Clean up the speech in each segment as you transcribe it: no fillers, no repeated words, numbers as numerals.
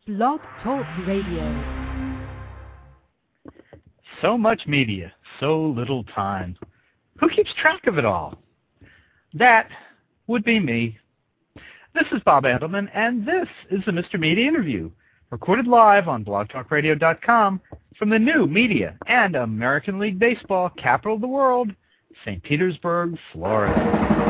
Blog Talk Radio. So much media, so little time. Who keeps track of it all? That would be me. This is Bob Andelman, and this is the Mr. Media Interview, recorded live on blogtalkradio.com from the new Media and American League Baseball capital of the world, St. Petersburg, Florida.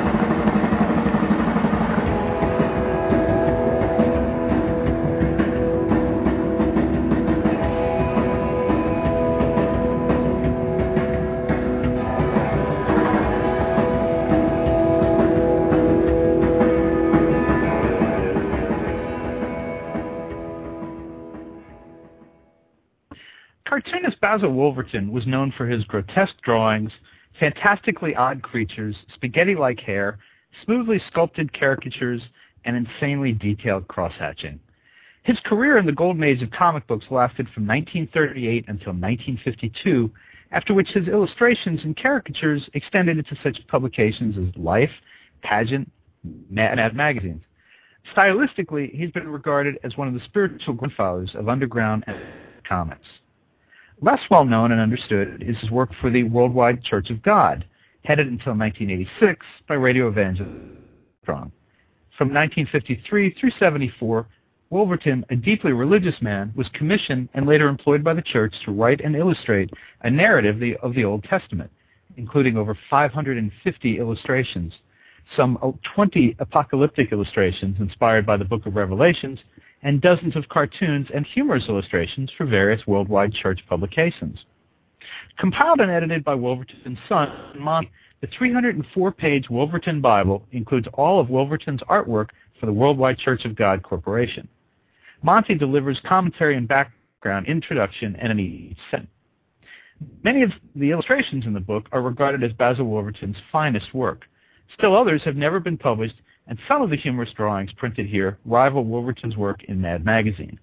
Cartoonist Basil Wolverton was known for his grotesque drawings, fantastically odd creatures, spaghetti-like hair, smoothly sculpted caricatures, and insanely detailed cross-hatching. His career in the golden age of comic books lasted from 1938 until 1952, after which his illustrations and caricatures extended into such publications as Life, Pageant, and magazines. Stylistically, he's been regarded as one of the spiritual grandfathers of underground comics. Less well-known and understood is his work for the Worldwide Church of God, headed until 1986 by Radio Evangelist. From 1953 through 1974, Wolverton, a deeply religious man, was commissioned and later employed by the church to write and illustrate a narrative of the Old Testament, including over 550 illustrations, some 20 apocalyptic illustrations inspired by the Book of Revelations, and dozens of cartoons and humorous illustrations for various worldwide church publications. Compiled and edited by Wolverton's son, Monty, the 304-page Wolverton Bible includes all of Wolverton's artwork for the Worldwide Church of God Corporation. Monty delivers commentary and background, introduction, and an each sentence. Many of the illustrations in the book are regarded as Basil Wolverton's finest work. Still others have never been published, and some of the humorous drawings printed here rival Wolverton's work in Mad Magazine.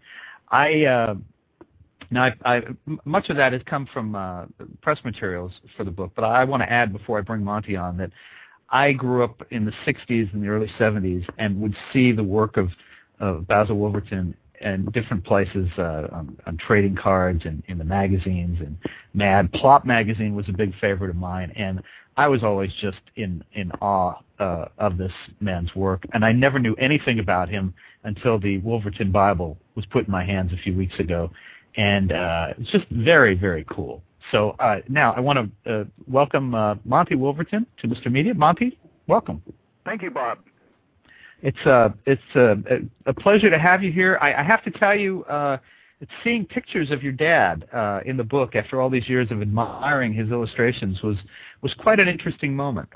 Much of that has come from press materials for the book, but I want to add before I bring Monty on that I grew up in the 60s and the early 70s and would see the work of Basil Wolverton in different places on trading cards and in the magazines, and Mad Plop magazine was a big favorite of mine, and I was always just in awe of this man's work, and I never knew anything about him until the Wolverton Bible was put in my hands a few weeks ago, and it's just very, very cool. So now I want to welcome Monty Wolverton to Mr. Media. Monty, welcome. Thank you, Bob. It's a pleasure to have you here. I have to tell you, seeing pictures of your dad in the book after all these years of admiring his illustrations was quite an interesting moment.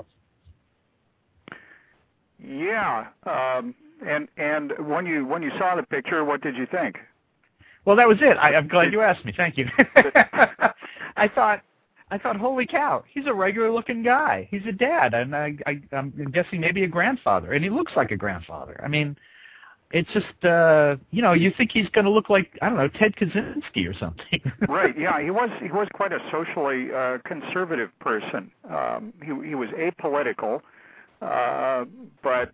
Yeah, and when you saw the picture, what did you think? Well, that was it. I'm glad you asked me. Thank you. I thought, holy cow, he's a regular-looking guy. He's a dad, and I'm guessing maybe a grandfather, and he looks like a grandfather. I mean, it's just, you think he's going to look like, I don't know, Ted Kaczynski or something. Right, yeah, he was quite a socially conservative person. He was apolitical, but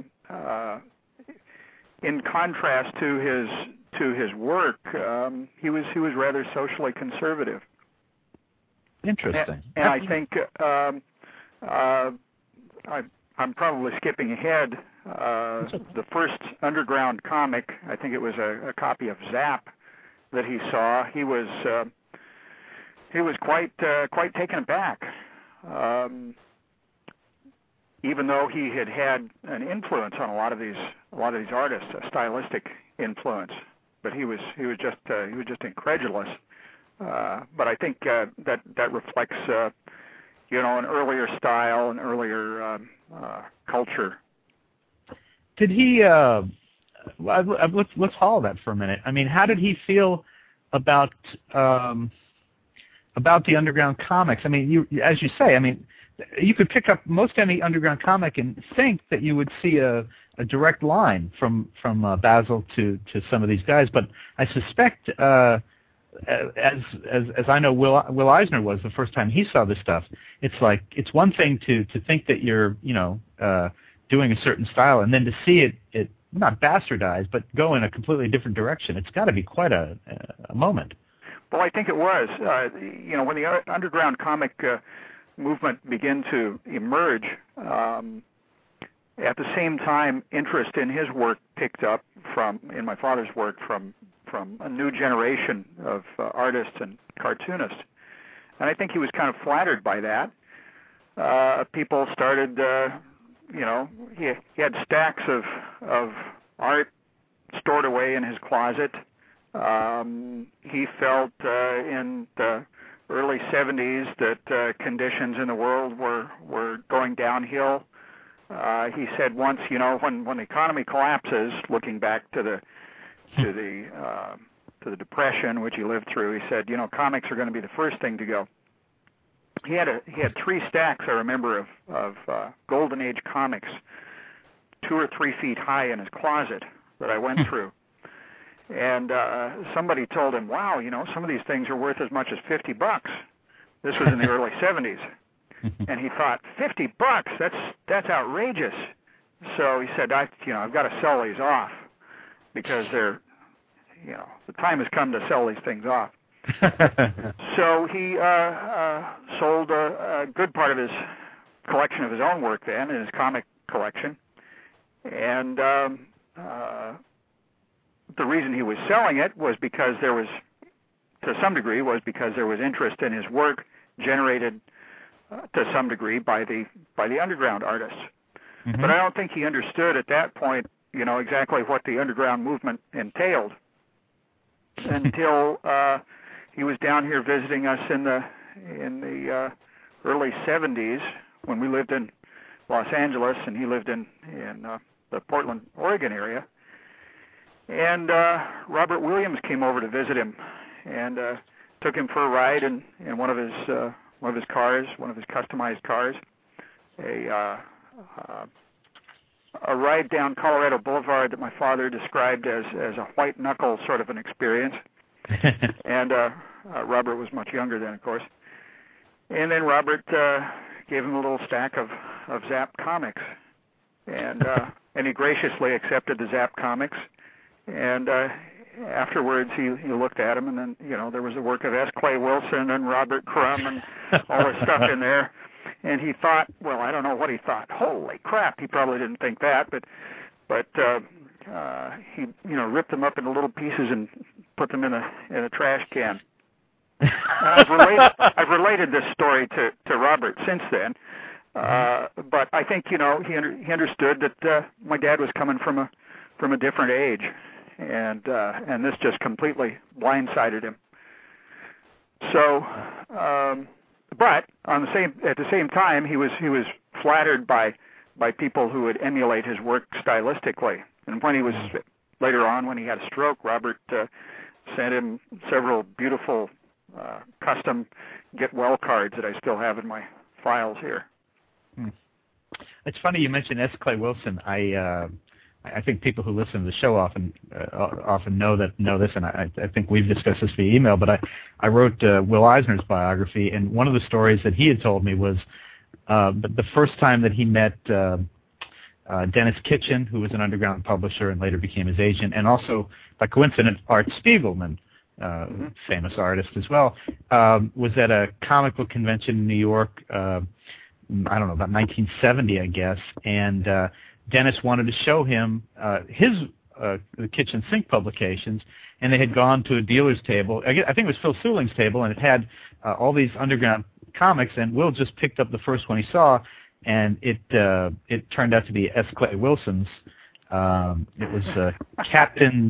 in contrast to his work, he was rather socially conservative. Interesting. And I think I'm probably skipping ahead. The first underground comic, I think it was a copy of Zap that he saw. He was quite taken aback, even though he had an influence on a lot of these artists, a stylistic influence. But he was just incredulous. But I think that reflects an earlier style, an earlier culture. Did he? Let's follow that for a minute. I mean, how did he feel about the underground comics? I mean, as you say, I mean, you could pick up most any underground comic and think that you would see a direct line from Basil to some of these guys, but I suspect. As I know Will Eisner was the first time he saw this stuff, it's one thing to think that you're doing a certain style, and then to see it not bastardize, but go in a completely different direction. It's got to be quite a moment. Well, I think it was. When the underground comic movement began to emerge, at the same time, interest in his work picked up in my father's work from a new generation of artists and cartoonists. And I think he was kind of flattered by that. People started, he had stacks of art stored away in his closet. He felt in the early 70s that conditions in the world were going downhill. He said once, when the economy collapses, looking back to the Depression, which he lived through, he said, comics are going to be the first thing to go. He had 3 stacks, I remember, of Golden Age comics, 2 or 3 feet high in his closet that I went through. And somebody told him, wow, some of these things are worth as much as $50. This was in the early 70s. And he thought, $50? That's outrageous. So he said, I've got to sell these off because the time has come to sell these things off. So he sold a good part of his collection of his own work then, in his comic collection. And the reason he was selling it was because there was interest in his work generated to some degree by the underground artists. Mm-hmm. But I don't think he understood at that point, exactly what the underground movement entailed until he was down here visiting us in the early 70s when we lived in Los Angeles and he lived in the Portland, Oregon area. And Robert Williams came over to visit him and took him for a ride in one of his cars, one of his customized cars, a ride down Colorado Boulevard that my father described as a white knuckle sort of an experience. And Robert was much younger then, of course. And then Robert gave him a little stack of Zap comics, and he graciously accepted the Zap comics. And afterwards, he looked at him, and then there was the work of S. Clay Wilson and Robert Crumb and all this stuff in there. And he thought, well, I don't know what he thought. Holy crap! He probably didn't think that, but he ripped them up into little pieces and put them in a trash can. I've related this story to Robert since then, but I think he understood that my dad was coming from a different age, and this just completely blindsided him. So, but at the same time, he was flattered by people who would emulate his work stylistically. And when he was later on, when he had a stroke, Robert sent him several beautiful custom get well cards that I still have in my files here. It's funny you mentioned S. Clay Wilson. I think people who listen to the show often know this, and I think we've discussed this via email. But I wrote Will Eisner's biography, and one of the stories that he had told me was the first time that he met Dennis Kitchen, who was an underground publisher and later became his agent, and also, by coincidence, Art Spiegelman, famous artist as well, was at a comic book convention in New York, I don't know, about 1970, I guess, and Dennis wanted to show him his the kitchen sink publications, and they had gone to a dealer's table. I think it was Phil Seuling's table, and it had all these underground comics, and Will just picked up the first one he saw, and it turned out to be S. Clay Wilson's. It was Captain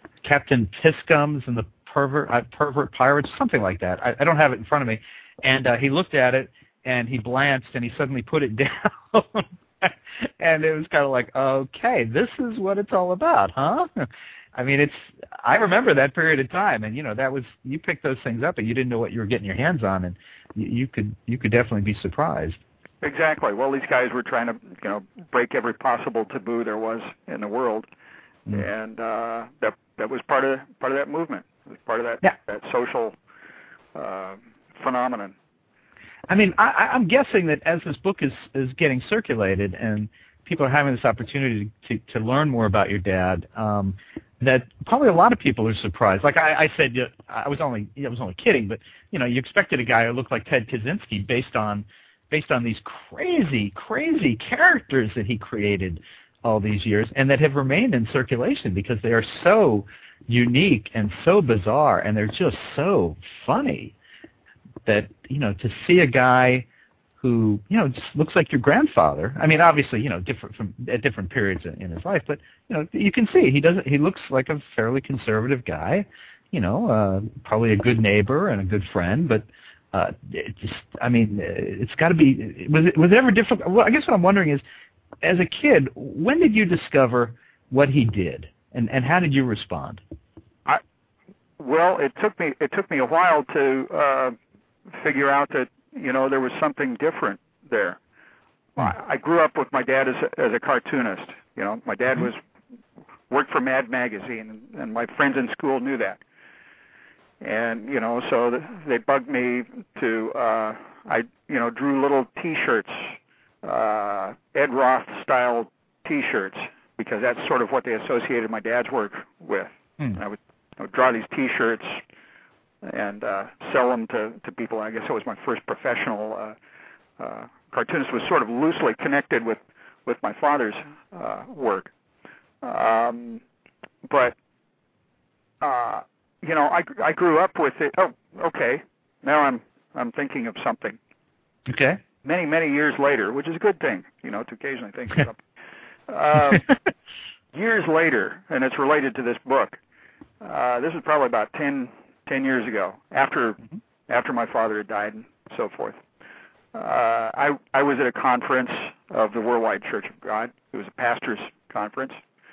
Piscums and the Pervert Pirates, something like that. I don't have it in front of me. And he looked at it, and he glanced, and he suddenly put it down. And it was kind of like, okay, this is what it's all about, huh? I mean, I remember that period of time, and that was, you picked those things up, and you didn't know what you were getting your hands on, and you could definitely be surprised. Exactly. Well, these guys were trying to break every possible taboo there was in the world, and that was part of that movement. It was part of that social phenomenon. I mean, I'm guessing that as this book is getting circulated and people are having this opportunity to learn more about your dad, that probably a lot of people are surprised. Like I said, I was only kidding, but you expected a guy who looked like Ted Kaczynski based on these crazy characters that he created all these years and that have remained in circulation because they are so unique and so bizarre and they're just so funny that to see a guy who just looks like your grandfather. I mean, obviously, different from at different periods in his life, but you can see he looks like a fairly conservative guy. Probably a good neighbor and a good friend, but it's got to be. Was it ever difficult? Well, I guess what I'm wondering is, as a kid, when did you discover what he did, and how did you respond? Well, it took me a while to figure out that there was something different there. I grew up with my dad as a cartoonist. My dad worked for Mad Magazine, and my friends in school knew that. And so they bugged me to I drew little T-shirts, Ed Roth style T-shirts, because that's sort of what they associated my dad's work with. I would draw these T-shirts and sell them to people. I guess it was my first professional cartoonist. Was sort of loosely connected with my father's work, but I grew up with it. Oh, okay. Now I'm thinking of something. Okay. Many years later, which is a good thing, to occasionally think of something. Years later, and it's related to this book. This was probably about 10 years ago, after my father had died and so forth. I was at a conference of the Worldwide Church of God. It was a pastor's conference.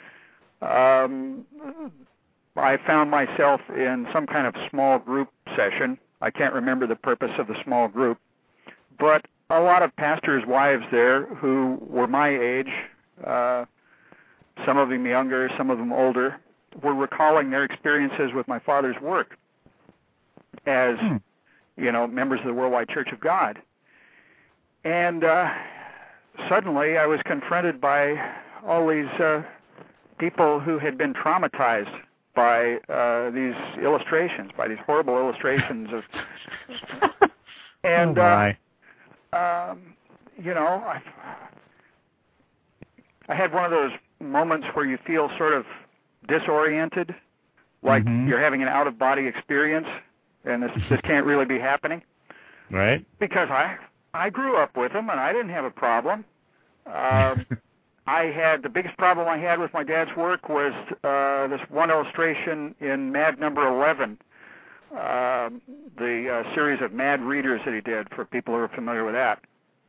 I found myself in some kind of small group session. I can't remember the purpose of the small group, but a lot of pastors' wives there who were my age, some of them younger, some of them older, were recalling their experiences with my father's work as, members of the Worldwide Church of God. And suddenly I was confronted by all these people who had been traumatized by these illustrations, by these horrible illustrations of, and I had one of those moments where you feel sort of disoriented, like you're having an out-of-body experience, and this can't really be happening. Right. Because I grew up with him, and I didn't have a problem. The biggest problem I had with my dad's work was this one illustration in Mad number 11, the series of Mad Readers that he did, for people who are familiar with that,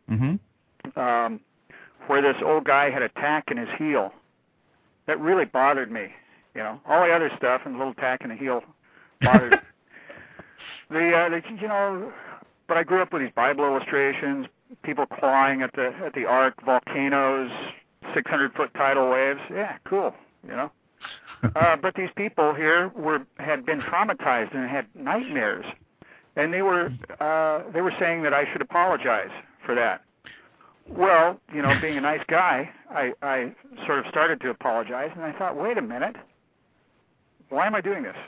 where this old guy had a tack in his heel. That really bothered me. All the other stuff and the little tack in the heel bothered me. But I grew up with these Bible illustrations, people clawing at the ark, volcanoes, 600-foot tidal waves. Yeah, cool. But these people here had been traumatized and had nightmares, and they were saying that I should apologize for that. Well, being a nice guy, I sort of started to apologize, and I thought, wait a minute, why am I doing this?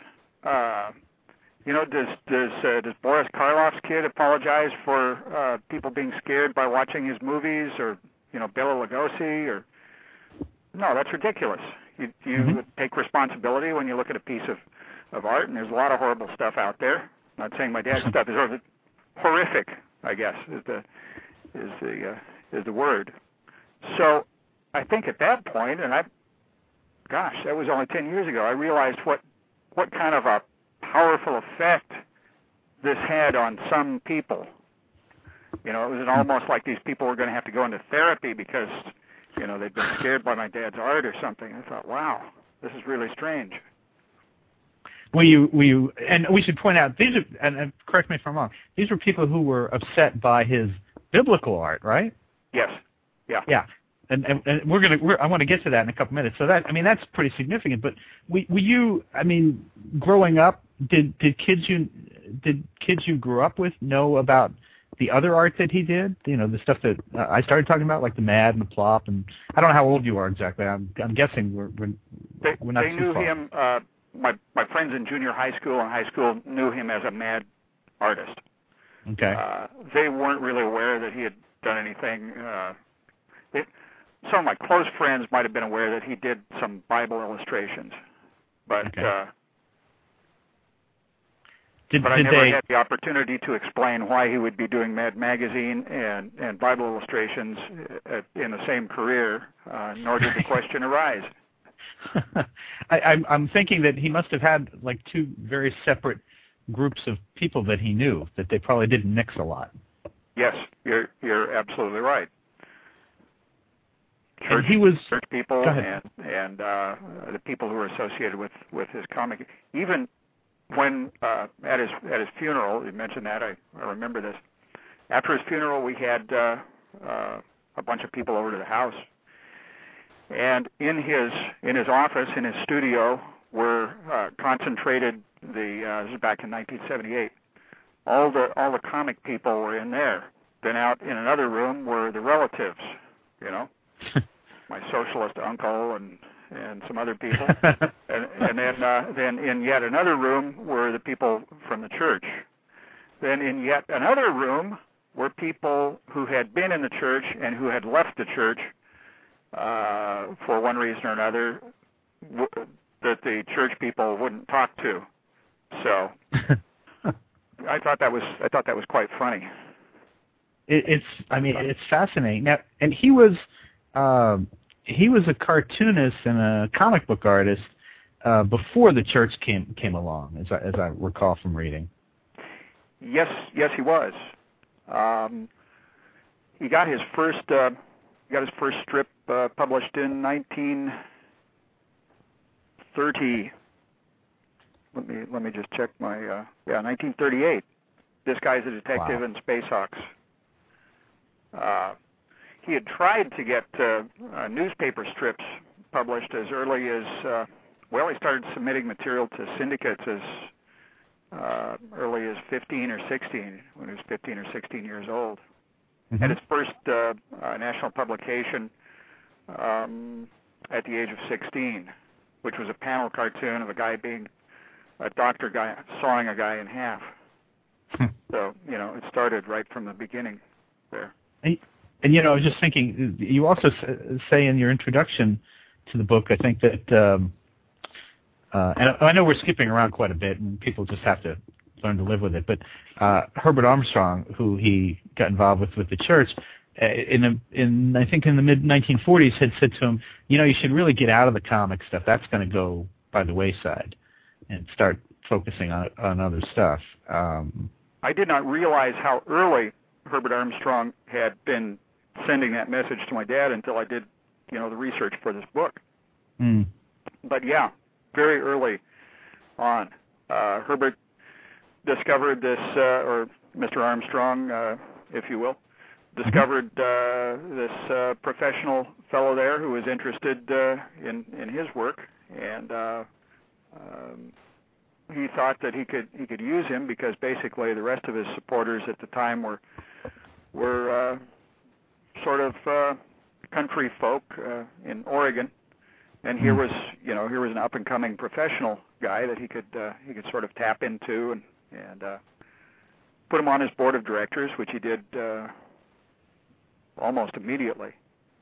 Does Boris Karloff's kid apologize for people being scared by watching his movies, or Bela Lugosi, or no? That's ridiculous. You take responsibility when you look at a piece of art, and there's a lot of horrible stuff out there. I'm not saying my dad's stuff is horrific, I guess is the word. So I think at that point, and that was only 10 years ago, I realized what kind of a powerful effect this had on some people. It was almost like these people were going to have to go into therapy because, they'd been scared by my dad's art or something. I thought, wow, this is really strange. Were you, and we should point out, these are, and correct me if I'm wrong, these were people who were upset by his biblical art, right? Yes. Yeah. Yeah. And I want to get to that in a couple minutes. So that's pretty significant. But were you, growing up, did kids you grew up with know about the other art that he did? You know, the stuff that I started talking about, like the Mad and the Plop, and I don't know how old you are exactly. I'm guessing we're not they too knew far. him. My friends in junior high school and high school knew him as a Mad artist. Okay. They weren't really aware that he had done anything. Some of my close friends might have been aware that he did some Bible illustrations, but Okay. But I never had the opportunity to explain why he would be doing Mad Magazine and Bible illustrations in the same career, nor did the question arise. I'm thinking that he must have had like two very separate groups of people that he knew, that they probably didn't mix a lot. Yes, you're absolutely right. And he was church people and the people who were associated with his comic. Even when at his funeral, you mentioned that, I remember this. After his funeral, we had a bunch of people over to the house, and in his office, in his studio, were concentrated this is back in 1978. All the comic people were in there. Then out in another room were the relatives, you know, my socialist uncle and some other people, and then in yet another room were the people from the church. Then in yet another room were people who had been in the church and who had left the church for one reason or another that the church people wouldn't talk to. So I thought that was quite funny. It's fascinating. Now, and he was a cartoonist and a comic book artist before the church came along, as I recall from reading. Yes, he was. He got his first strip published in 1930. Let me just check my 1938. This Guy's a Detective and Space Hawks. He had tried to get newspaper strips published as early as, he started submitting material to syndicates as early as 15 or 16, when he was 15 or 16 years old. Mm-hmm. Had his first national publication at the age of 16, which was a panel cartoon of a doctor guy sawing a guy in half. So, it started right from the beginning there. And I was just thinking, you also say in your introduction to the book, I think that, and I know we're skipping around quite a bit, and people just have to learn to live with it, but Herbert Armstrong, who he got involved with the church, I think in the mid-1940s, had said to him, you should really get out of the comic stuff. That's going to go by the wayside, and start focusing on other stuff. I did not realize how early Herbert Armstrong had been sending that message to my dad until I did, the research for this book. Mm. But yeah, very early on, Herbert discovered this, or Mr. Armstrong, if you will, discovered this professional fellow there who was interested in his work, and he thought that he could use him because basically the rest of his supporters at the time were sort of country folk in Oregon, and here was an up and coming professional guy that he could sort of tap into and put him on his board of directors, which he did almost immediately.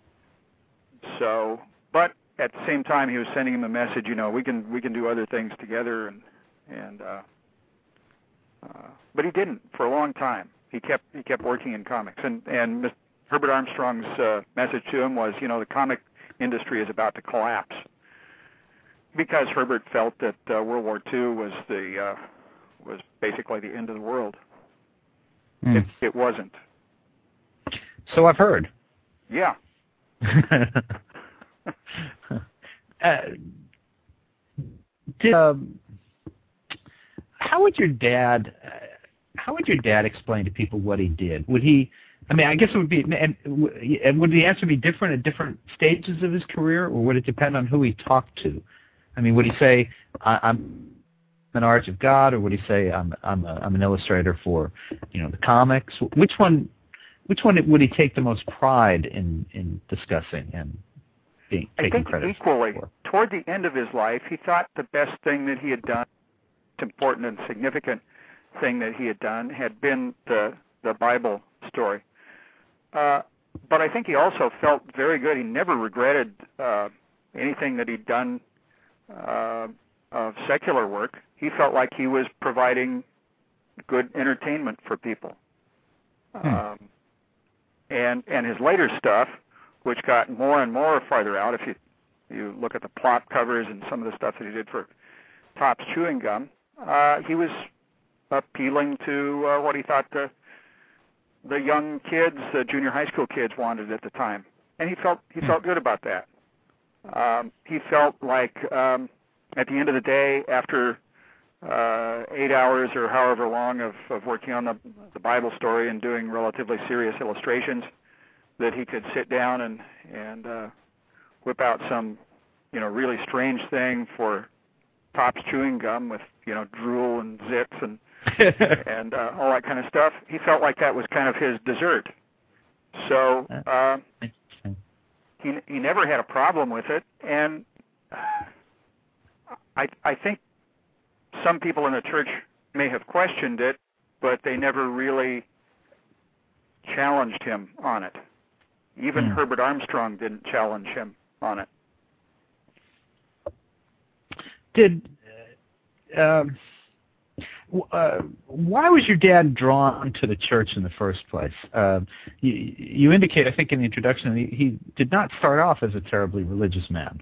So, but at the same time, he was sending him a message. We can do other things together, but he didn't for a long time. He kept working in comics, and Herbert Armstrong's message to him was, the comic industry is about to collapse, because Herbert felt that World War II was basically the end of the world. Mm. It wasn't. So I've heard. Yeah. How would your dad explain to people what he did? Would he? I guess it would be. And would the answer be different at different stages of his career, or would it depend on who he talked to? Would he say, "I'm Menards of God, or would he say I'm an illustrator for, the comics? Which one would he take the most pride in discussing and taking credit equally for? Toward the end of his life, he thought the best thing that he had done, important and significant thing that he had done, had been the Bible story. But I think he also felt very good. He never regretted anything that he'd done of secular work. He felt like he was providing good entertainment for people. And his later stuff, which got more and more farther out, if you look at the plot covers and some of the stuff that he did for Topps Chewing Gum, he was appealing to what he thought the young kids, the junior high school kids, wanted at the time, and he felt good about that. He felt like at the end of the day, after 8 hours or however long of working on the Bible story and doing relatively serious illustrations, that he could sit down and whip out some really strange thing for Topps Chewing Gum with drool and zits and and all that kind of stuff. He felt like that was kind of his dessert. So he never had a problem with it, and I think some people in the church may have questioned it, but they never really challenged him on it. Even Herbert Armstrong didn't challenge him on it. Why was your dad drawn to the church in the first place? You indicate, I think, in the introduction, that he did not start off as a terribly religious man.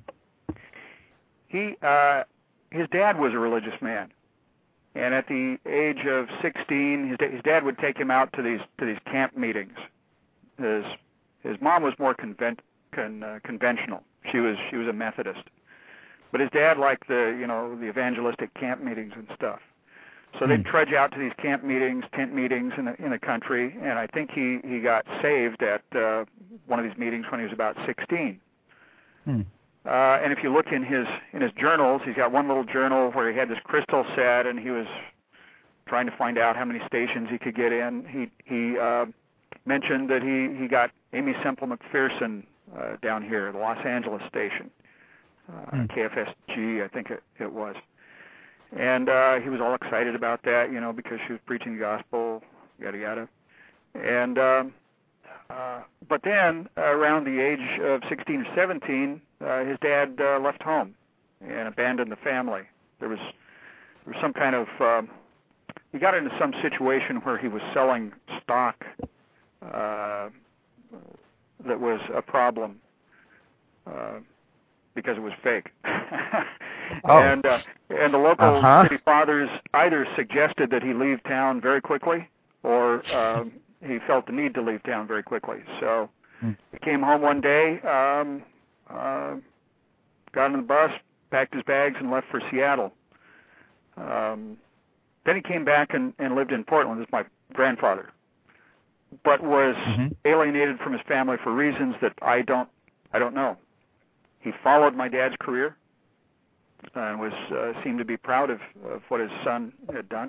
His dad was a religious man, and at the age of 16, his dad would take him out to these camp meetings. His mom was more conventional. She was a Methodist, but his dad liked the evangelistic camp meetings and stuff. So they'd trudge out to these camp meetings, tent meetings in the country, and I think he got saved at one of these meetings when he was about 16. And if you look in his journals, he's got one little journal where he had this crystal set, and he was trying to find out how many stations he could get in. He mentioned that he got Aimee Semple McPherson down here, the Los Angeles station, KFSG, I think it was. And he was all excited about that, because she was preaching the gospel, yada yada. And but then around the age of 16 or 17, his dad left home and abandoned the family. There was some kind of he got into some situation where he was selling stock that was a problem because it was fake. And the local city fathers either suggested that he leave town very quickly, or he felt the need to leave town very quickly. So he came home one day, got on the bus, packed his bags, and left for Seattle. Then he came back and lived in Portland with my grandfather, but was alienated from his family for reasons that I don't know. He followed my dad's career and was seemed to be proud of what his son had done.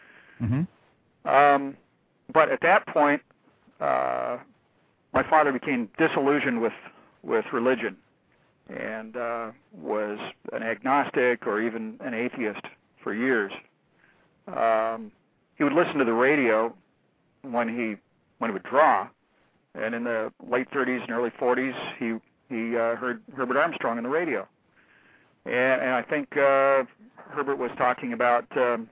But at that point, my father became disillusioned with religion and was an agnostic or even an atheist for years. He would listen to the radio when he would draw, and in the late 30s and early 40s, he heard Herbert Armstrong on the radio. And I think Herbert was talking about the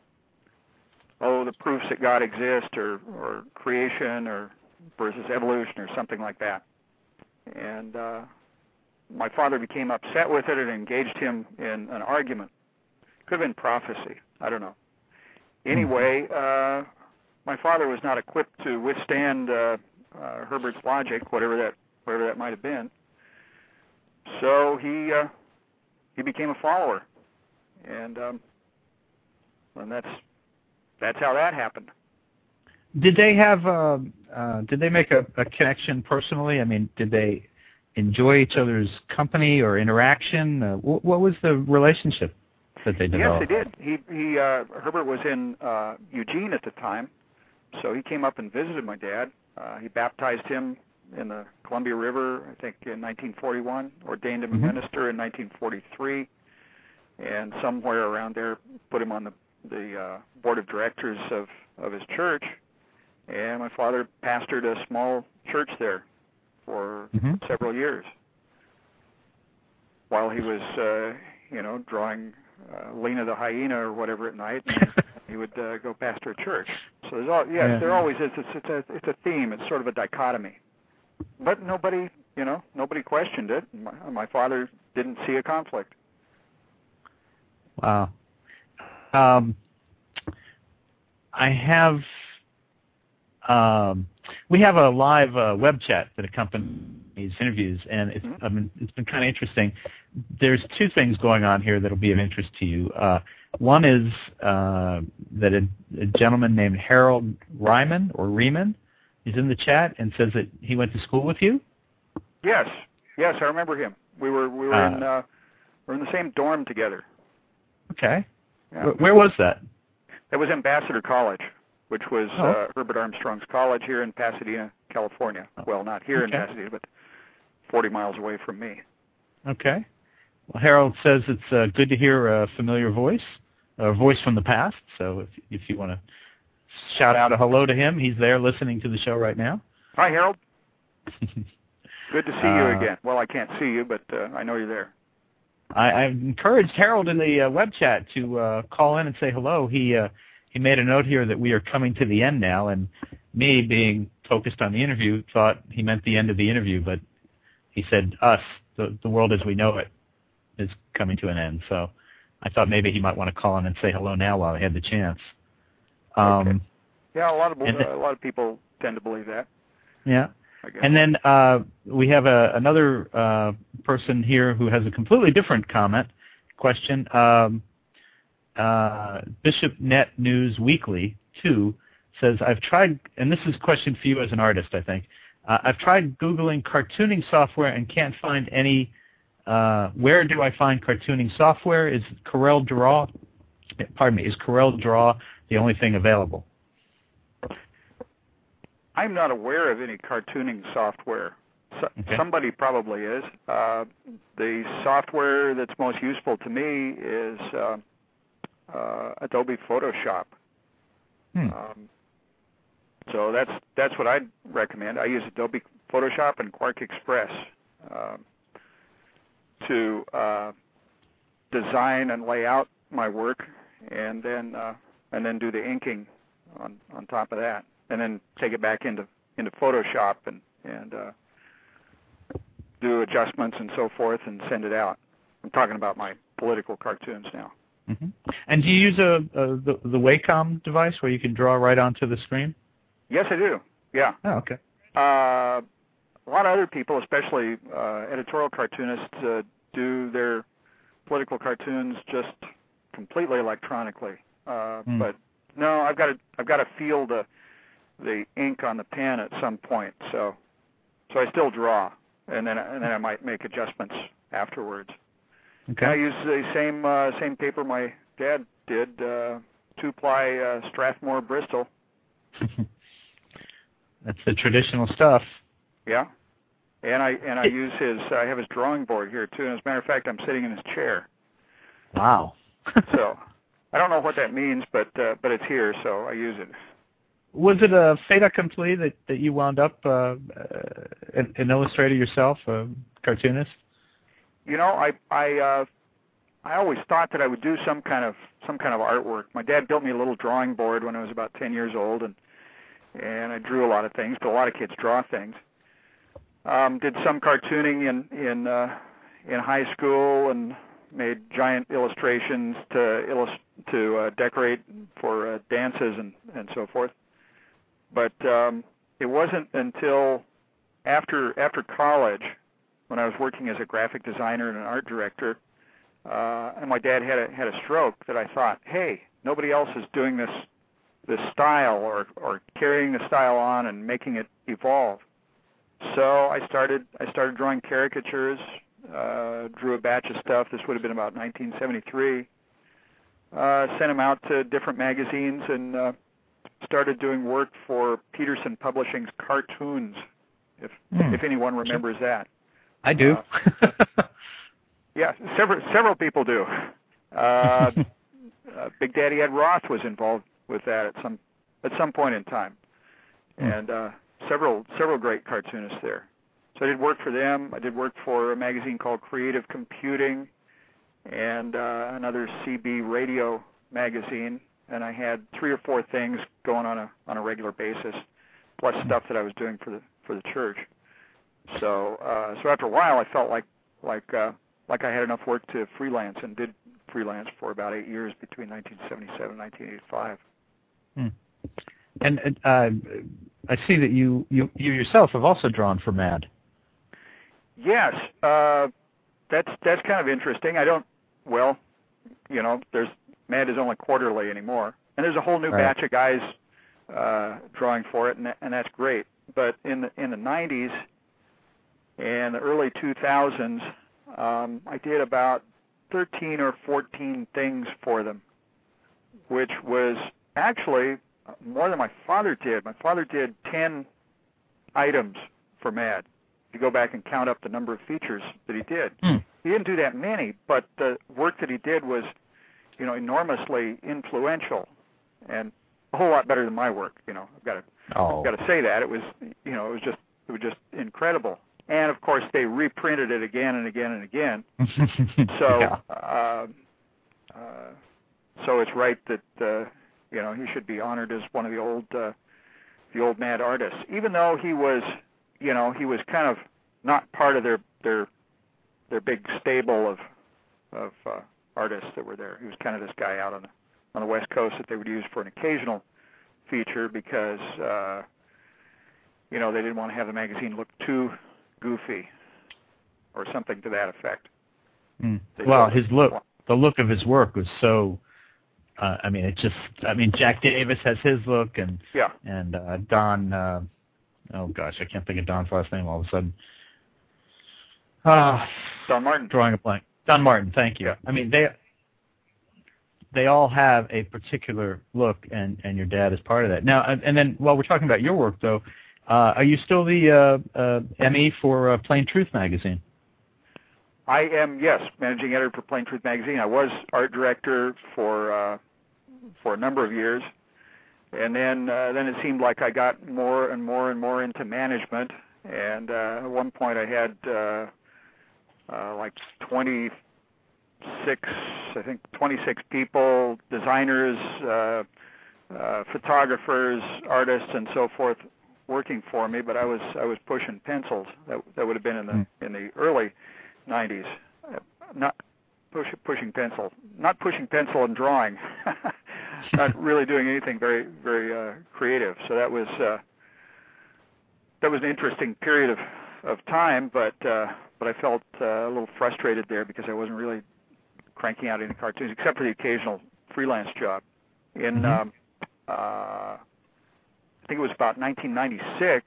proofs that God exists, or creation, or versus evolution, or something like that. And my father became upset with it and engaged him in an argument. Could have been prophecy. I don't know. Anyway, my father was not equipped to withstand Herbert's logic, whatever that might have been. So he became a follower, and that's how that happened. Did they have? Did they make a connection personally? I mean, did they enjoy each other's company or interaction? What was the relationship? that they Yes, developed? they did. Herbert was in Eugene at the time, so he came up and visited my dad. He baptized him in the Columbia River, I think, in 1941, ordained him a minister in 1943, and somewhere around there put him on the board of directors of his church. And my father pastored a small church there for several years while he was, drawing Lena the hyena or whatever at night. And he would go pastor a church. So there always is. It's a theme. It's sort of a dichotomy. But nobody questioned it. My father didn't see a conflict. Wow. We have a live web chat that accompanies these interviews, and it's been kind of interesting. There's two things going on here that will be of interest to you. One is that a gentleman named Harold Riemann is in the chat and says that he went to school with you. Yes, I remember him. We were in the same dorm together. Okay. Yeah. Where was that? That was Ambassador College, which was Herbert Armstrong's college here in Pasadena, California. Well, not here in Pasadena, but 40 miles away from me. Okay. Well, Harold says it's good to hear a familiar voice, a voice from the past. So if you want to shout out a hello to him, he's there listening to the show right now. Hi, Harold. Good to see you again. Well, I can't see you, but I know you're there. I encouraged Harold in the web chat to call in and say hello. He made a note here that we are coming to the end now, and me, being focused on the interview, thought he meant the end of the interview, but he said us, the world as we know it, is coming to an end. So I thought maybe he might want to call in and say hello now while I had the chance. Okay. Yeah, a lot of people tend to believe that. Yeah. And then we have another person here who has a completely different question. Bishop Net News Weekly 2 says, I've tried, and this is a question for you as an artist, I think. I've tried Googling cartooning software and can't find any. Where do I find cartooning software? Is CorelDRAW the only thing available? I'm not aware of any cartooning software. Somebody probably is. The software that's most useful to me is Adobe Photoshop. So that's what I'd recommend. I use Adobe Photoshop and Quark Express to design and lay out my work, and then do the inking on top of that, and then take it back into Photoshop and do adjustments and so forth and send it out. I'm talking about my political cartoons now. And do you use the Wacom device where you can draw right onto the screen? Yes, I do. Yeah. Oh, okay. A lot of other people, especially editorial cartoonists, do their political cartoons just completely electronically. But no, I've got to feel the ink on the pen at some point. So I still draw, and then I might make adjustments afterwards. Okay. I use the same paper my dad did, 2-ply Strathmore Bristol. That's the traditional stuff. Yeah, and I use I have his drawing board here too. And as a matter of fact, I'm sitting in his chair. Wow. So I don't know what that means, but it's here, so I use it. Was it a fait accompli that you wound up an illustrator yourself, a cartoonist? You know, I always thought that I would do some kind of artwork. My dad built me a little drawing board when I was about 10 years old, and I drew a lot of things. But a lot of kids draw things. Did some cartooning in high school and made giant illustrations to decorate for dances and so forth. But it wasn't until after college, when I was working as a graphic designer and an art director, and my dad had a stroke, that I thought, hey, nobody else is doing this style or carrying the style on and making it evolve. So I started drawing caricatures, drew a batch of stuff. This would have been about 1973, sent them out to different magazines, and started doing work for Peterson Publishing's Cartoons, if anyone remembers that. I do. Yeah, several people do. Big Daddy Ed Roth was involved with that at some point in time, and several great cartoonists there. So I did work for them. I did work for a magazine called Creative Computing, and another CB radio magazine, and I had 3 or 4 things going on a regular basis, plus stuff that I was doing for the church. So after a while, I felt like I had enough work to freelance, and did freelance for about 8 years between 1977 and 1985. And I see that you yourself have also drawn for MAD. Yes, that's kind of interesting. There's MAD is only quarterly anymore, and there's a whole new batch of guys drawing for it, and that's great. But in the 90s and the early 2000s, I did about 13 or 14 things for them, which was actually more than my father did. My father did 10 items for MAD. If you go back and count up the number of features that he did. He didn't do that many, but the work that he did was, enormously influential, and a whole lot better than my work. I've got to say that it was just incredible. And of course, they reprinted it again and again and again. So, so it's right that he should be honored as one of the old MAD artists, even though he was kind of not part of their big stable of artists that were there. He was kind of this guy out on the West Coast that they would use for an occasional feature because they didn't want to have the magazine look too goofy or something to that effect. Well, the look of his work was so. Jack Davis has his look, and Don. Oh gosh, I can't think of Don's last name all of a sudden. Don Martin. Drawing a blank. Don Martin, thank you. Yeah. I mean, they all have a particular look, and your dad is part of that. Now, and then while we're talking about your work, though, are you still the ME for Plain Truth magazine? I am, yes, managing editor for Plain Truth magazine. I was art director for a number of years, and then it seemed like I got more and more and more into management. And at one point, I had like 26 people, designers, photographers, artists, and so forth, working for me. But I was pushing pencils. That would have been in the early 90s. Not pushing pencil, not pushing pencil and drawing. Not really doing anything very very creative. So that was an interesting period of time, but I felt a little frustrated there because I wasn't really cranking out any cartoons except for the occasional freelance job. In I think it was about 1996,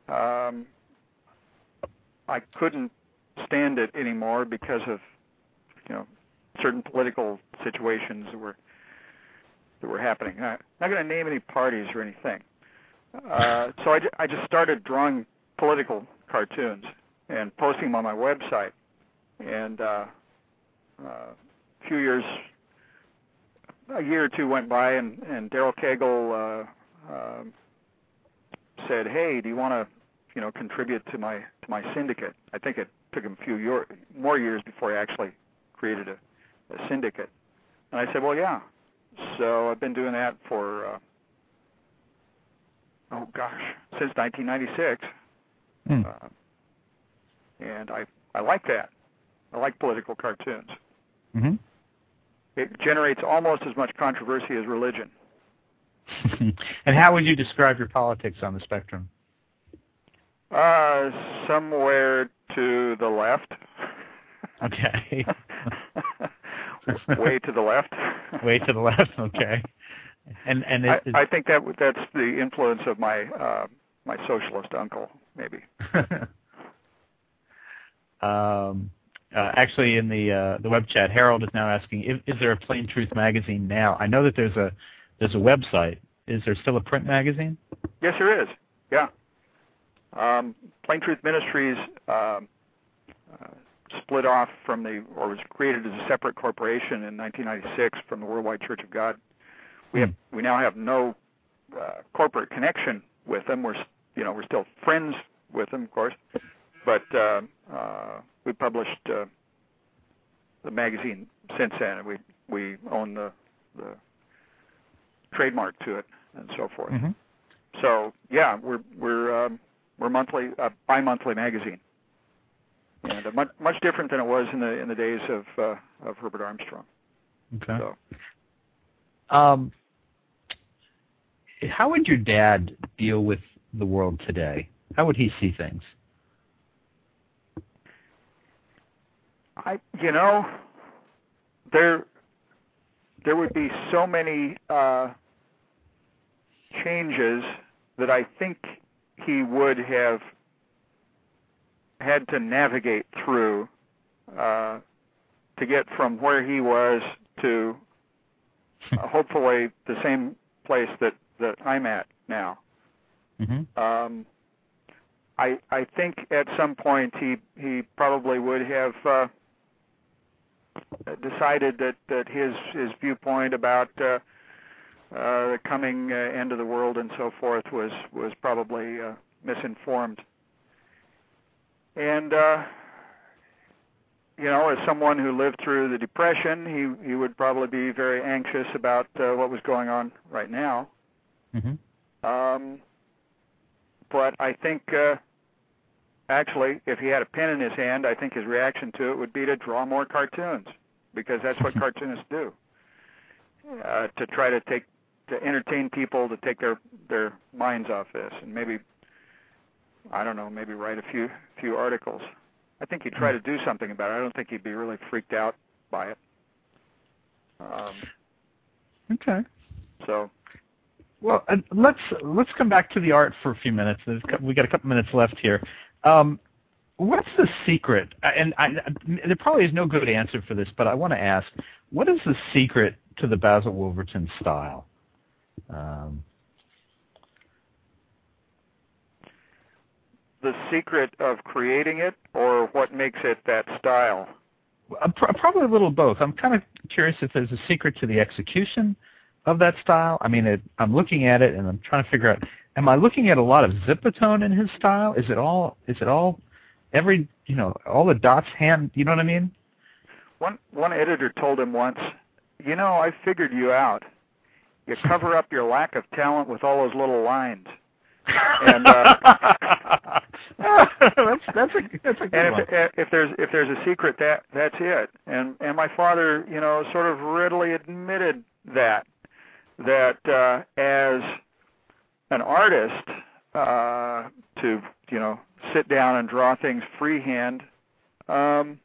I couldn't stand it anymore because of certain political situations that were happening. I'm not going to name any parties or anything. So I just started drawing political cartoons and posting them on my website. And a year or two went by, and Daryl Cagle said, "Hey, do you want to, contribute to my syndicate?" I think it took him a few more years before he actually created a syndicate. And I said, "Well, yeah." So I've been doing that for since 1996. And I like that. I like political cartoons. Mm-hmm. It generates almost as much controversy as religion. And how would you describe your politics on the spectrum? Somewhere to the left. Okay. Way to the left. Way to the left. Okay. And I think that's the influence of my my socialist uncle, maybe. Actually, in the web chat, Harold is now asking, is there a Plain Truth magazine now? I know that there's a website. Is there still a print magazine? Yes, there is. Yeah. Plain Truth Ministries split off or was created as a separate corporation in 1996 from the Worldwide Church of God. We now have no corporate connection with them. We're still friends with them, of course, but we published the magazine since then, and we own the trademark to it and so forth. Mm-hmm. So yeah, we're monthly, bi-monthly magazine, and much different than it was in the days of Herbert Armstrong. Okay. So. How would your dad deal with the world today? How would he see things? There would be so many changes that I think he would have had to navigate through to get from where he was to hopefully the same place that I'm at now. Mm-hmm. I think at some point he probably would have decided that his viewpoint about the coming end of the world and so forth was probably misinformed. And as someone who lived through the Depression, he would probably be very anxious about what was going on right now. Mm-hmm. But I think, actually, if he had a pen in his hand, I think his reaction to it would be to draw more cartoons, because that's what cartoonists do, to try to entertain people, to take their minds off this, and maybe write a few articles. I think he'd try to do something about it. I don't think he'd be really freaked out by it. Okay. So. Well, let's come back to the art for a few minutes. We got a couple minutes left here. What's the secret? And there probably is no good answer for this, but I want to ask, what is the secret to the Basil Wolverton style? The secret of creating it, or what makes it that style? Probably a little of both. I'm kind of curious if there's a secret to the execution of that style. I mean, I'm looking at it and I'm trying to figure out, am I looking at a lot of zipatone in his style? Is it all all the dots hand, you know what I mean? One editor told him once, I figured you out. You cover up your lack of talent with all those little lines. And that's a good and one. if there's a secret, that's it. And my father, sort of readily admitted that as an artist, to sit down and draw things freehand, I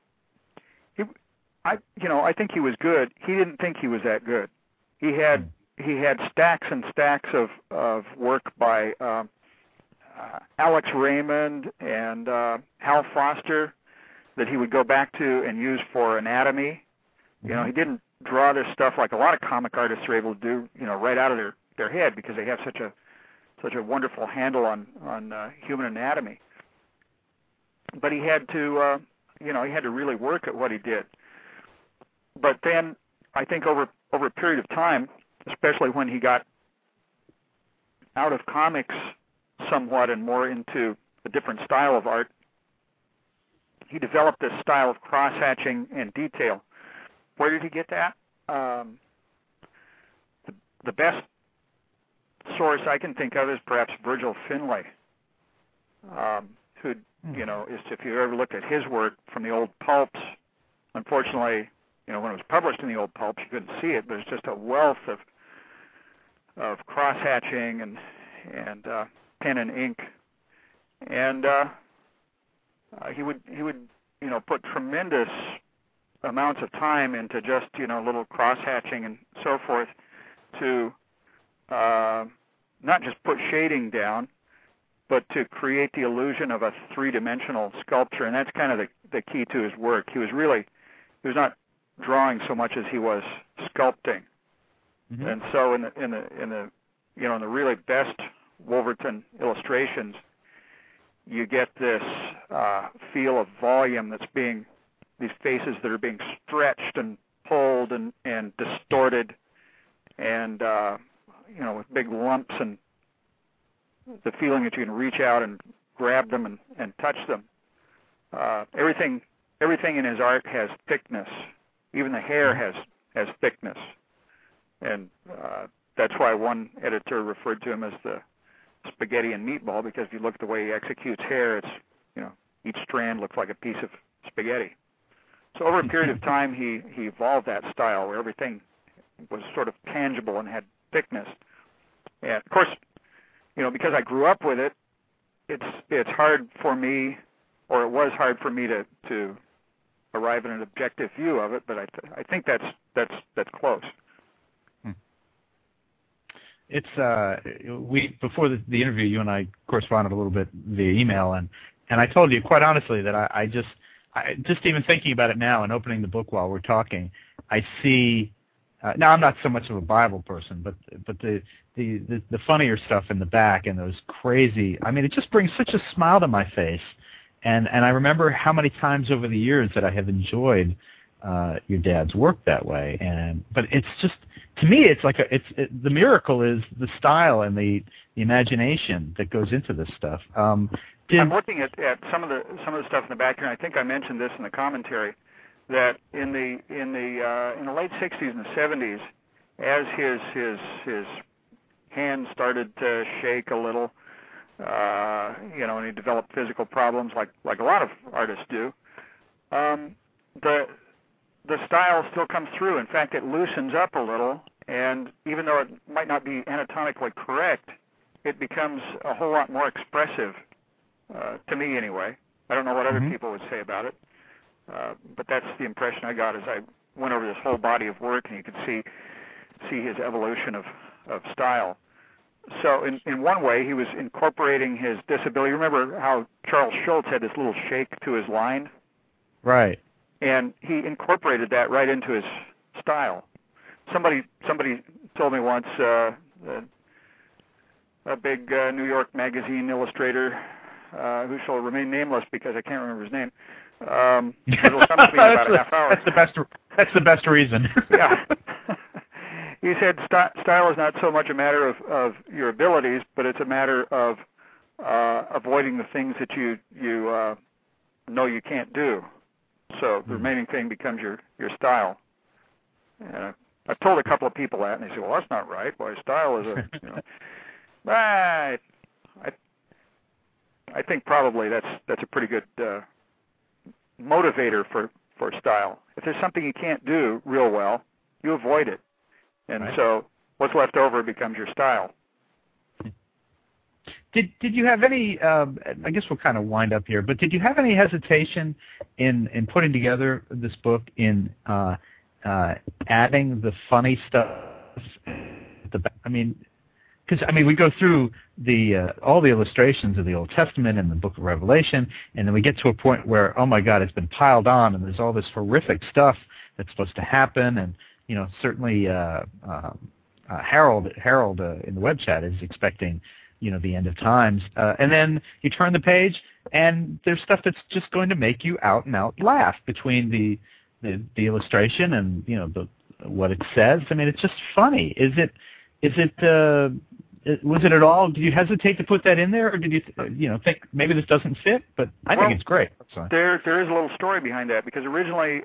think he was good. He didn't think he was that good. He had stacks and stacks of work by Alex Raymond and Hal Foster that he would go back to and use for anatomy. He didn't draw this stuff like a lot of comic artists are able to do, right out of their head, because they have such a wonderful handle on human anatomy. But he had to, he had to really work at what he did. But then I think over a period of time, especially when he got out of comics somewhat and more into a different style of art, he developed this style of cross-hatching and detail. Where did he get that? The best source I can think of is perhaps Virgil Finlay, who, is, if you ever looked at his work from the old pulps, unfortunately, when it was published in the old pulps, you couldn't see it, but it's just a wealth of cross-hatching and pen and ink. And he would put tremendous amounts of time into just, little cross-hatching and so forth to not just put shading down, but to create the illusion of a three-dimensional sculpture. And that's kind of the key to his work. He was not drawing so much as he was sculpting. Mm-hmm. And so in the really best Wolverton illustrations, you get this feel of volume that's being, these faces that are being stretched and pulled and distorted, and with big lumps, and the feeling that you can reach out and grab them and touch them. Everything in his art has thickness. Even the hair has thickness, and that's why one editor referred to him as the spaghetti and meatball, because if you look at the way he executes hair, it's each strand looks like a piece of spaghetti. So over a period of time, he evolved that style where everything was sort of tangible and had thickness. And of course, because I grew up with it, it's hard for me, or it was hard for me to arrive at an objective view of it. But I think that's close. It's before the interview, you and I corresponded a little bit via email, and I told you quite honestly that I just even thinking about it now and opening the book while we're talking, I see. Now I'm not so much of a Bible person, but the funnier stuff in the back and those crazy. I mean, it just brings such a smile to my face, and I remember how many times over the years that I have enjoyed your dad's work that way. But it's just, to me, it's like the miracle is the style and the imagination that goes into this stuff. I'm looking at some of the stuff in the back here, and I think I mentioned this in the commentary, that in the late 60s and the 70s, as his hands started to shake a little, and he developed physical problems like a lot of artists do, the style still comes through. In fact, it loosens up a little, and even though it might not be anatomically correct, it becomes a whole lot more expressive, to me anyway. I don't know what other people would say about it, but that's the impression I got as I went over this whole body of work, and you could see his evolution of style. So in one way, he was incorporating his disability. Remember how Charles Schulz had this little shake to his line? Right. And he incorporated that right into his style. Somebody told me once, a big New York Magazine illustrator, who shall remain nameless because I can't remember his name, it'll come to me in about a half hour. That's the best reason. Yeah. He said style is not so much a matter of your abilities, but it's a matter of avoiding the things that you know you can't do. So the remaining thing becomes your style. And I've told a couple of people that, and they say, "Well, that's not right. Why, style is a..." Right. I think probably that's a pretty good motivator for style. If there's something you can't do real well, you avoid it. And so what's left over becomes your style. Did you have any, I guess we'll kind of wind up here, but did you have any hesitation in putting together this book in adding the funny stuff at the back? Because we go through all the illustrations of the Old Testament and the Book of Revelation, and then we get to a point where, oh my God, it's been piled on, and there's all this horrific stuff that's supposed to happen, and certainly Harold in the web chat is expecting the end of times, and then you turn the page, and there's stuff that's just going to make you out and out laugh between the illustration and what it says. It's just funny. Was it at all? Did you hesitate to put that in there, or did you think maybe this doesn't fit? But I think it's great. So. There is a little story behind that, because originally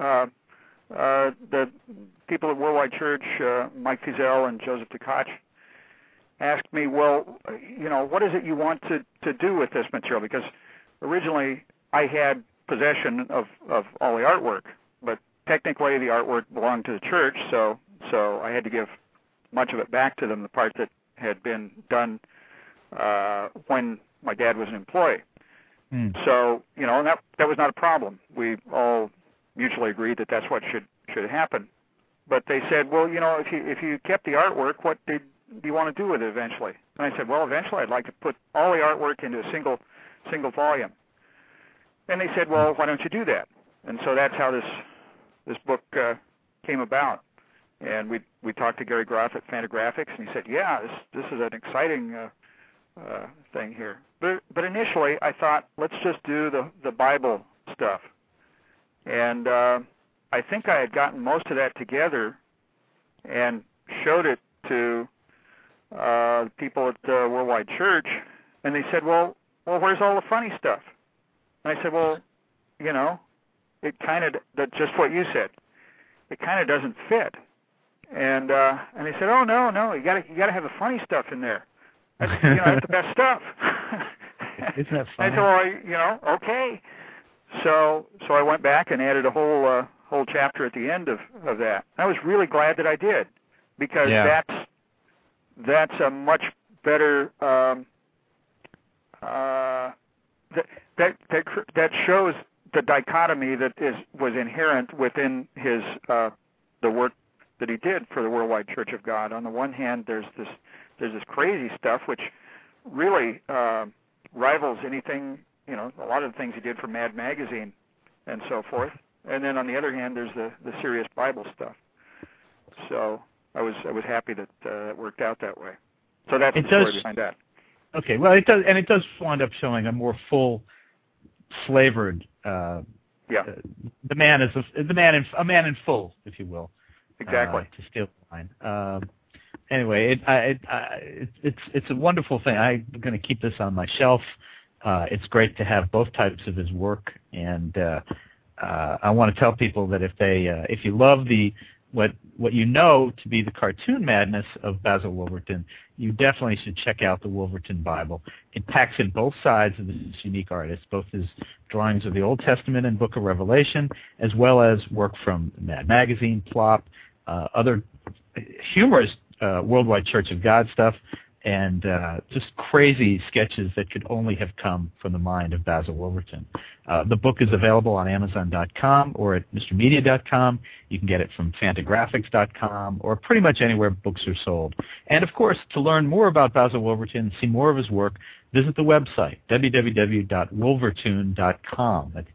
the people at Worldwide Church, Mike Fiesel and Joseph Tkach, asked me, well, what is it you want to do with this material? Because originally I had possession of all the artwork, but technically the artwork belonged to the church, so I had to give much of it back to them, the part that had been done when my dad was an employee. So, and that was not a problem. We all mutually agreed that that's what should happen. But they said, well, if you kept the artwork, what do you want to do with it eventually? And I said, well, eventually I'd like to put all the artwork into a single volume. And they said, well, why don't you do that? And so that's how this book came about. And we talked to Gary Groff at Fantagraphics, and he said, yeah, this is an exciting thing here. But initially, I thought, let's just do the Bible stuff. And I think I had gotten most of that together and showed it to people at the Worldwide Church, and they said, well, where's all the funny stuff? And I said, well, it kind of, just what you said, it kind of doesn't fit. And they said, oh, no, you gotta have the funny stuff in there. That's, that's the best stuff. Isn't that funny? I said, well, okay. So I went back and added a whole chapter at the end of that. I was really glad that I did, because that's a much better that shows the dichotomy that was inherent within his the work that he did for the Worldwide Church of God. On the one hand, there's this crazy stuff which really rivals anything, a lot of the things he did for Mad Magazine and so forth. And then on the other hand, there's the serious Bible stuff. So I was happy that it worked out that way. So that's the story behind that. Okay, well, it does wind up showing a more full flavored. The man is a man in full, if you will. Exactly. To steal the line. Anyway, it's a wonderful thing. I'm going to keep this on my shelf. It's great to have both types of his work, and I want to tell people that if you love what you know to be the cartoon madness of Basil Wolverton, you definitely should check out the Wolverton Bible. It packs in both sides of this unique artist, both his drawings of the Old Testament and Book of Revelation, as well as work from Mad Magazine, Plop, other humorous Worldwide Church of God stuff, and just crazy sketches that could only have come from the mind of Basil Wolverton. The book is available on Amazon.com or at MrMedia.com. You can get it from Fantagraphics.com or pretty much anywhere books are sold. And, of course, to learn more about Basil Wolverton and see more of his work, visit the website, www.wolvertoon.com. That's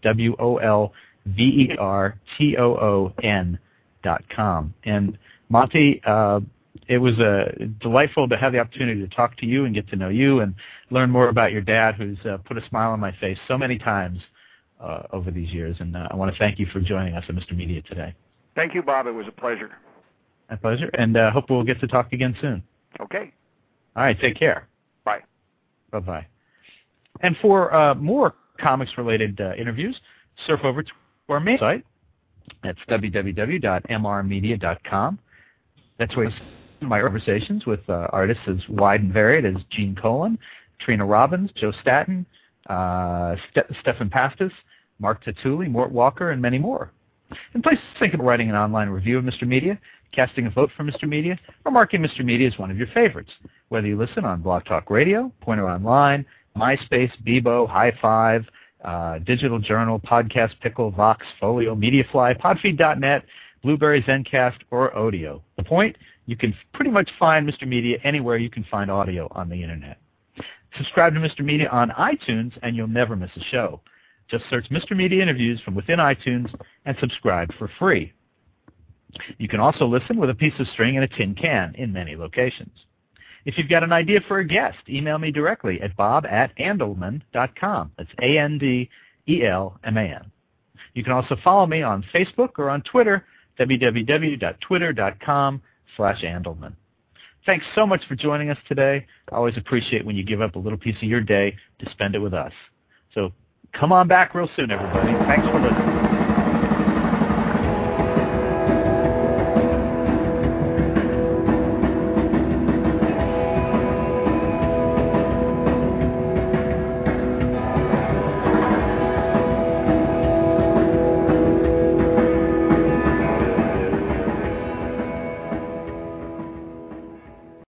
WOLVERTOON.com. And, Monty, it was delightful to have the opportunity to talk to you and get to know you and learn more about your dad, who's put a smile on my face so many times over these years. And I want to thank you for joining us at Mr. Media today. Thank you, Bob. It was a pleasure. My pleasure. And hope we'll get to talk again soon. Okay. All right. Take care. Bye. Bye-bye. And for more comics-related interviews, surf over to our main site. That's www.mrmedia.com. That's where my conversations with artists as wide and varied as Gene Colan, Trina Robbins, Joe Staton, Stefan Pastis, Mark Tatuli, Mort Walker, and many more. And please think of writing an online review of Mr. Media, casting a vote for Mr. Media, or marking Mr. Media as one of your favorites, whether you listen on Blog Talk Radio, Pointer Online, MySpace, Bebo, High Five, Digital Journal, Podcast Pickle, Vox, Folio, Mediafly, Podfeed.net, Blueberry, Zencast, or Odeo. The point? You can pretty much find Mr. Media anywhere you can find audio on the Internet. Subscribe to Mr. Media on iTunes, and you'll never miss a show. Just search Mr. Media Interviews from within iTunes and subscribe for free. You can also listen with a piece of string and a tin can in many locations. If you've got an idea for a guest, email me directly at bob@andelman.com. That's ANDELMAN. You can also follow me on Facebook or on Twitter, www.twitter.com/Andelman. Thanks so much for joining us today. I always appreciate when you give up a little piece of your day to spend it with us. So come on back real soon, everybody. Thanks for listening.